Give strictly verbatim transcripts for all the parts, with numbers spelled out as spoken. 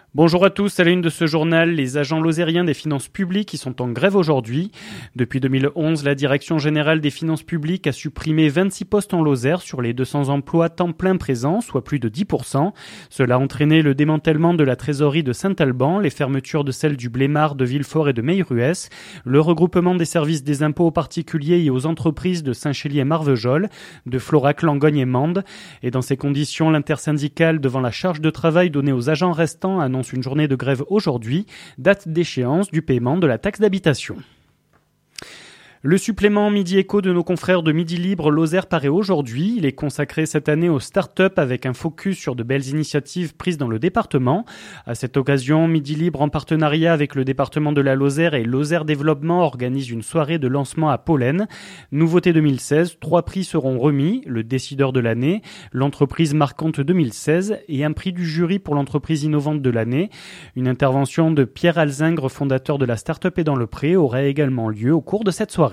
Bonjour à tous, à la une de ce journal, les agents lozériens des finances publiques qui sont en grève aujourd'hui. Depuis deux mille onze, la Direction générale des finances publiques a supprimé vingt-six postes en Lozère sur les deux cents emplois temps plein présents, soit plus de dix pour cent. Cela a entraîné le démantèlement de la trésorerie de Saint-Alban, les fermetures de celles du Blémard, de Villefort et de Meilruès, le regroupement des services des impôts aux particuliers et aux entreprises de Saint-Chély et Marvejols, de Florac, Langogne et Mende. Et dans ces conditions, l'intersyndicale, devant la charge de travail donnée aux agents restants, annonce une journée de grève aujourd'hui, date d'échéance du paiement de la taxe d'habitation. Le supplément Midi Éco de nos confrères de Midi Libre Lozère paraît aujourd'hui. Il est consacré cette année aux start-up avec un focus sur de belles initiatives prises dans le département. À cette occasion, Midi Libre, en partenariat avec le département de la Lozère et Lozère Développement, organise une soirée de lancement à Pollen. Nouveauté deux mille seize, trois prix seront remis, le décideur de l'année, l'entreprise marquante deux mille seize et un prix du jury pour l'entreprise innovante de l'année. Une intervention de Pierre Alzingre, fondateur de la start-up et dans le Pré, aurait également lieu au cours de cette soirée.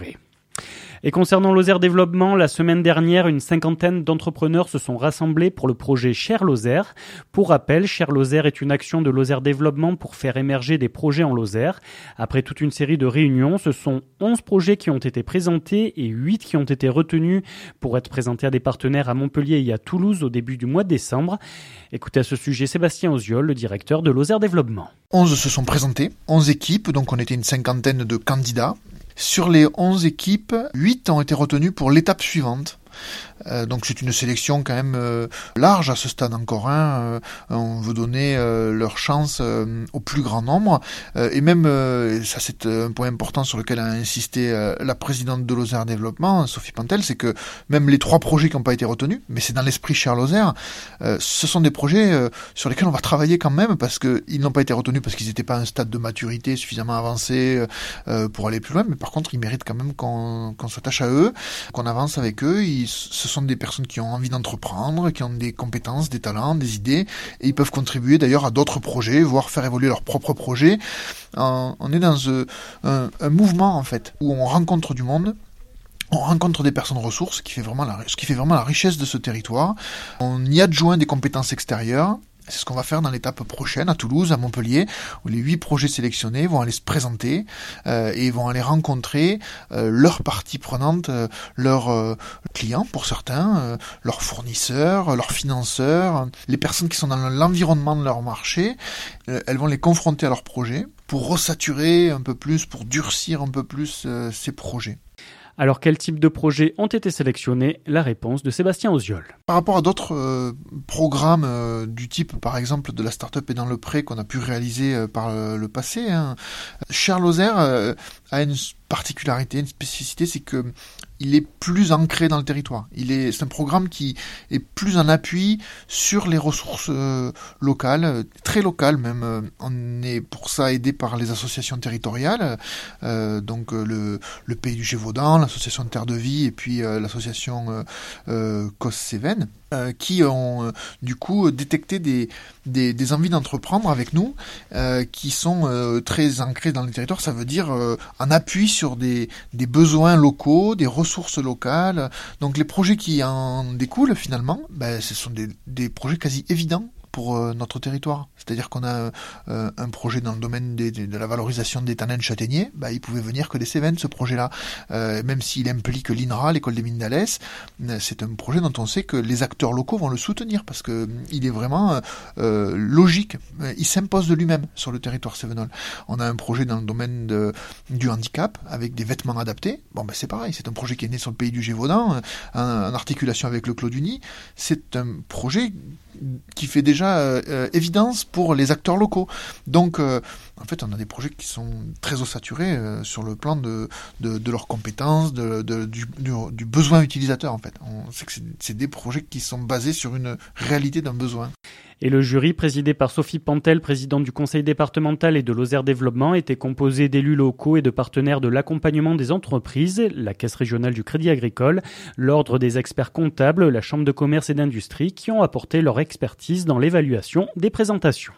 Et concernant Lozère Développement, la semaine dernière, une cinquantaine d'entrepreneurs se sont rassemblés pour le projet Cher Lozère. Pour rappel, Cher Lozère est une action de Lozère Développement pour faire émerger des projets en Lozère. Après toute une série de réunions, ce sont onze projets qui ont été présentés et huit qui ont été retenus pour être présentés à des partenaires à Montpellier et à Toulouse au début du mois de décembre. Écoutez à ce sujet Sébastien Oziol, le directeur de Lozère Développement. onze se sont présentés, onze équipes, donc on était une cinquantaine de candidats. Sur les onze équipes, huit ont été retenues pour l'étape suivante. Euh, donc c'est une sélection quand même euh, large à ce stade encore. Hein. Euh, on veut donner euh, leur chance euh, au plus grand nombre. Euh, et même, euh, ça c'est un point important sur lequel a insisté euh, la présidente de Lozère Développement, Sophie Pantel, c'est que même les trois projets qui n'ont pas été retenus, mais c'est dans l'esprit Cher Lozère, euh, ce sont des projets euh, sur lesquels on va travailler quand même parce qu'ils n'ont pas été retenus parce qu'ils n'étaient pas à un stade de maturité suffisamment avancé euh, pour aller plus loin. Mais par contre, ils méritent quand même qu'on, qu'on s'attache à eux, qu'on avance avec eux. Ils, ce sont des personnes qui ont envie d'entreprendre, qui ont des compétences, des talents, des idées, et ils peuvent contribuer d'ailleurs à d'autres projets, voire faire évoluer leurs propres projets. Euh, on est dans un, un, un mouvement en fait, où on rencontre du monde, on rencontre des personnes ressources, ce qui fait vraiment la, ce qui fait vraiment la richesse de ce territoire. On y adjoint des compétences extérieures. C'est ce qu'on va faire dans l'étape prochaine à Toulouse, à Montpellier, où les huit projets sélectionnés vont aller se présenter euh, et vont aller rencontrer euh, leurs parties prenantes, euh, leurs euh, clients pour certains, euh, leurs fournisseurs, leurs financeurs, les personnes qui sont dans l'environnement de leur marché. Euh, elles vont les confronter à leurs projets pour resaturer un peu plus, pour durcir un peu plus euh, ces projets. Alors, quel type de projets ont été sélectionnés? La réponse de Sébastien Oziol. Par rapport à d'autres euh, programmes euh, du type, par exemple, de la start-up et dans le pré qu'on a pu réaliser euh, par le, le passé, hein, Cher Lozère euh, a une particularité, une spécificité, c'est que il est plus ancré dans le territoire. Il est, c'est un programme qui est plus en appui sur les ressources euh, locales, très locales même. Euh, on est pour ça aidé par les associations territoriales, euh, donc euh, le, le Pays du Gévaudan, l'association Terre de Vie et puis euh, l'association euh, euh, Cos-Cévennes, euh, qui ont euh, du coup détecté des, des, des envies d'entreprendre avec nous, euh, qui sont euh, très ancrées dans le territoire. Ça veut dire euh, en appui sur des, des besoins locaux, des ressources locales. Donc les projets qui en découlent finalement, ben, ce sont des, des projets quasi évidents pour euh, notre territoire. C'est-à-dire qu'on a euh, un projet dans le domaine des, des, de la valorisation des tanins châtaigniers, bah, il pouvait venir que des Cévennes, ce projet-là. Euh, même s'il implique l'I N R A, l'école des mines d'Alès, c'est un projet dont on sait que les acteurs locaux vont le soutenir parce que euh, il est vraiment euh, logique. Il s'impose de lui-même sur le territoire cévenol. On a un projet dans le domaine de, du handicap avec des vêtements adaptés. Bon, ben c'est pareil, c'est un projet qui est né sur le Pays du Gévaudan, en, en articulation avec le Clos du Nid. C'est un projet qui fait déjà euh, évidence pour les acteurs locaux. Donc, euh, en fait, on a des projets qui sont très ossaturés euh, sur le plan de, de, de leurs compétences, de, de, du, du, du besoin utilisateur, en fait. On sait que c'est, c'est des projets qui sont basés sur une réalité d'un besoin. Et le jury, présidé par Sophie Pantel, présidente du conseil départemental et de Lozère Développement, était composé d'élus locaux et de partenaires de l'accompagnement des entreprises, la Caisse régionale du Crédit Agricole, l'Ordre des experts comptables, la Chambre de commerce et d'industrie, qui ont apporté leur expertise dans l'évaluation des présentations.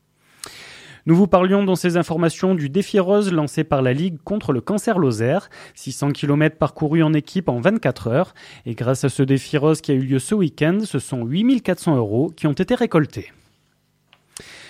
Nous vous parlions dans ces informations du défi rose lancé par la Ligue contre le cancer Lozère. six cents kilomètres parcourus en équipe en vingt-quatre heures. Et grâce à ce défi rose qui a eu lieu ce week-end, ce sont huit mille quatre cents euros qui ont été récoltés.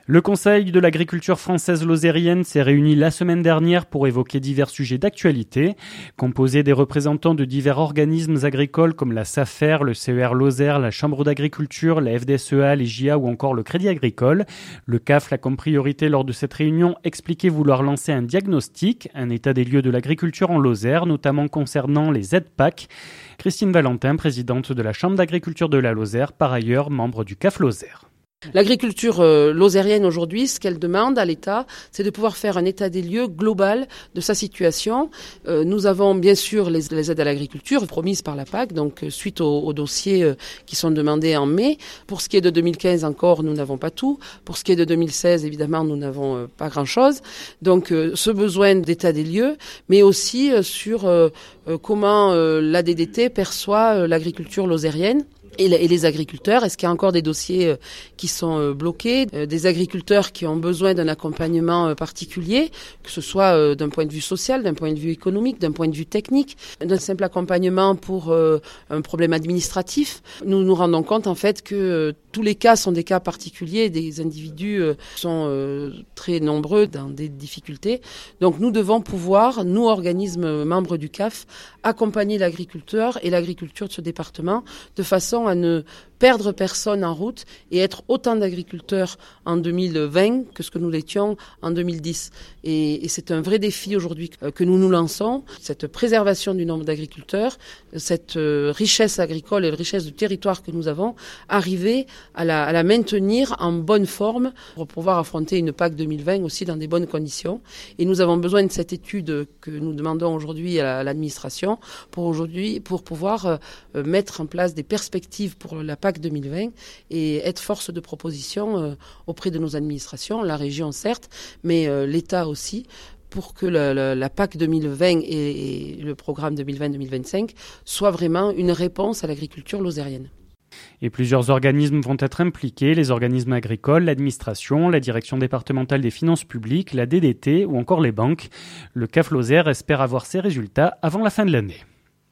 Le Conseil de l'agriculture française lozérienne s'est réuni la semaine dernière pour évoquer divers sujets d'actualité. Composé des représentants de divers organismes agricoles comme la SAFER, le C E R Lozère, la Chambre d'agriculture, la F D S E A, les J A ou encore le Crédit agricole, le C A F l'a comme priorité lors de cette réunion expliqué vouloir lancer un diagnostic, un état des lieux de l'agriculture en Lozère, notamment concernant les aides P A C. Christine Valentin, présidente de la Chambre d'agriculture de la Lozère, par ailleurs membre du C A F Lozère. L'agriculture euh, lozérienne aujourd'hui, ce qu'elle demande à l'État, c'est de pouvoir faire un état des lieux global de sa situation. Euh, nous avons bien sûr les, les aides à l'agriculture promises par la P A C, donc euh, suite aux, aux dossiers euh, qui sont demandés en mai. Pour ce qui est de deux mille quinze encore, nous n'avons pas tout. Pour ce qui est de deux mille seize, évidemment, nous n'avons euh, pas grand-chose. Donc euh, ce besoin d'état des lieux, mais aussi euh, sur euh, euh, comment euh, l'A D D T perçoit euh, l'agriculture lozérienne. Et les agriculteurs, est-ce qu'il y a encore des dossiers qui sont bloqués, des agriculteurs qui ont besoin d'un accompagnement particulier, que ce soit d'un point de vue social, d'un point de vue économique, d'un point de vue technique, d'un simple accompagnement pour un problème administratif. Nous nous rendons compte en fait que tous les cas sont des cas particuliers, des individus sont très nombreux dans des difficultés. Donc nous devons pouvoir, nous organismes membres du C A F, accompagner l'agriculteur et l'agriculture de ce département de façon à ne perdre personne en route et être autant d'agriculteurs en deux mille vingt que ce que nous l'étions en deux mille dix. Et, et c'est un vrai défi aujourd'hui que nous nous lançons, cette préservation du nombre d'agriculteurs, cette richesse agricole et la richesse du territoire que nous avons, arriver à la, à la maintenir en bonne forme pour pouvoir affronter une P A C deux mille vingt aussi dans des bonnes conditions. Et nous avons besoin de cette étude que nous demandons aujourd'hui à l'administration pour aujourd'hui, pour pouvoir mettre en place des perspectives pour la P A C deux mille vingt et être force de proposition euh, auprès de nos administrations, la région certes, mais euh, l'État aussi, pour que la, la, la P A C deux mille vingt et, et le programme deux mille vingt deux mille vingt-cinq soient vraiment une réponse à l'agriculture lozérienne. Et plusieurs organismes vont être impliqués, les organismes agricoles, l'administration, la direction départementale des finances publiques, la D D T ou encore les banques. Le C A F Lozère espère avoir ses résultats avant la fin de l'année.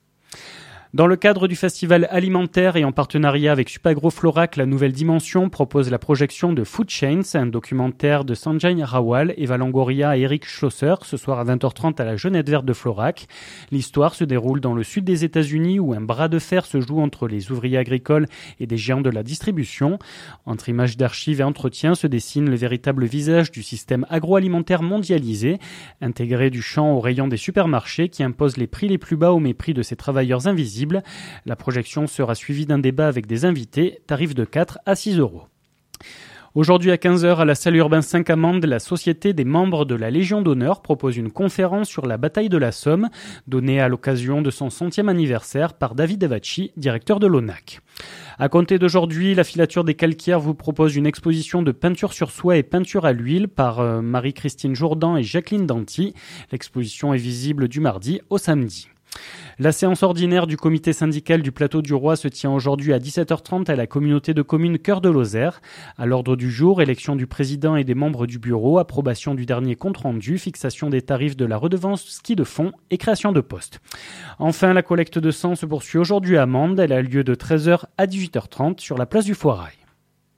Dans le cadre du festival alimentaire et en partenariat avec Supagro Florac, La Nouvelle Dimension propose la projection de Food Chains, un documentaire de Sanjay Rawal, Eva Longoria et Eric Schlosser, ce soir à vingt heures trente à la Genette Verte de Florac. L'histoire se déroule dans le sud des États-Unis où un bras de fer se joue entre les ouvriers agricoles et des géants de la distribution. Entre images d'archives et entretiens se dessine le véritable visage du système agroalimentaire mondialisé, intégré du champ au rayon des supermarchés qui impose les prix les plus bas au mépris de ces travailleurs invisibles. La projection sera suivie d'un débat avec des invités, tarif de quatre à six euros. Aujourd'hui à quinze heures à la salle Urbain cinq à Mende, la Société des membres de la Légion d'honneur propose une conférence sur la bataille de la Somme, donnée à l'occasion de son centième anniversaire par David Avacci, directeur de l'O N A C. À compter d'aujourd'hui, la filature des calcaires vous propose une exposition de peinture sur soie et peinture à l'huile par euh, Marie-Christine Jourdan et Jacqueline Danty. L'exposition est visible du mardi au samedi. La séance ordinaire du comité syndical du Plateau du Roi se tient aujourd'hui à dix-sept heures trente à la communauté de communes Cœur de Lozère. À l'ordre du jour, élection du président et des membres du bureau, approbation du dernier compte-rendu, fixation des tarifs de la redevance ski de fond et création de postes. Enfin, la collecte de sang se poursuit aujourd'hui à Mende. Elle a lieu de treize heures à dix-huit heures trente sur la place du Foirail.